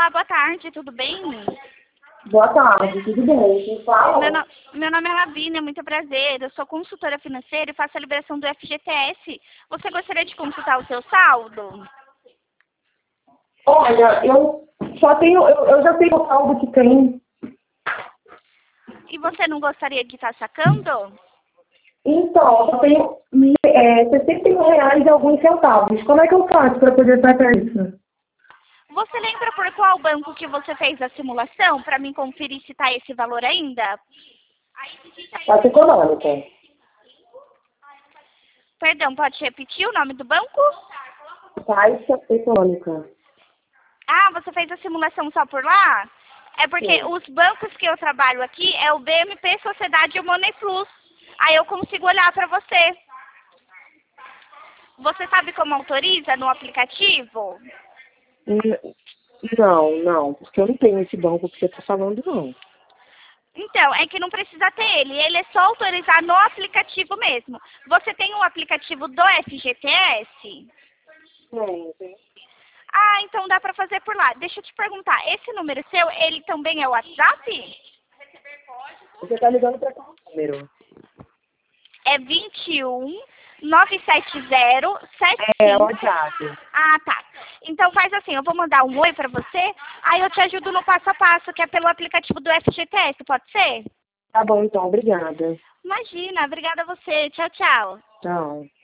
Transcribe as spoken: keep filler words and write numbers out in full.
Olá, boa tarde, tudo bem? Boa tarde, tudo bem? Quem fala? Meu, no... Meu nome é Lavínia, muito prazer. Eu sou consultora financeira e faço a liberação do F G T S. Você gostaria de consultar o seu saldo? Olha, eu só tenho, eu, eu já sei o saldo que tem. E você não gostaria de estar sacando? Então, eu só tenho é, sessenta e um reais e alguns centavos. Como é que eu faço para poder sacar isso? Você lembra por qual banco que você fez a simulação? Para mim conferir se está esse valor ainda? Caixa Econômica. Perdão, pode repetir o nome do banco? Caixa Econômica. Ah, você fez a simulação só por lá? É porque Sim. os bancos que eu trabalho aqui é o B M P Sociedade e o Money Plus. Aí eu consigo olhar para você. Você sabe como autoriza no aplicativo? N- Não, não, porque eu não tenho esse banco que você está falando, não. Então, é que não precisa ter ele. Ele é só autorizar no aplicativo mesmo. Você tem um aplicativo do F G T S? Não, tem. Ah, então dá para fazer por lá. Deixa eu te perguntar, esse número seu, ele também é o WhatsApp? Você está ligando para qual número? É vinte e um, nove sete zero, sete É, o cinco. WhatsApp. Ah, tá. Então faz assim, eu vou mandar um oi pra você, aí eu te ajudo no passo a passo, que é pelo aplicativo do F G T S, pode ser? Tá bom, então, obrigada. Imagina, obrigada a você. Tchau, tchau. Tchau.